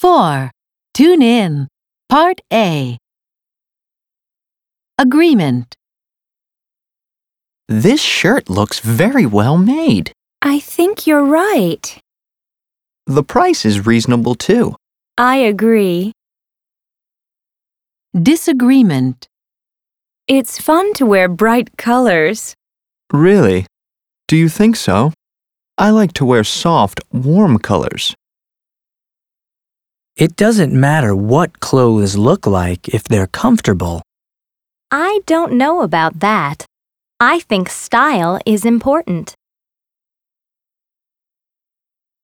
4. Tune in. Part A. Agreement. This shirt looks very well made. I think you're right. The price is reasonable too. I agree. Disagreement. It's fun to wear bright colors. Really? Do you think so? I like to wear soft, warm colors. It doesn't matter what clothes look like if they're comfortable. I don't know about that. I think style is important.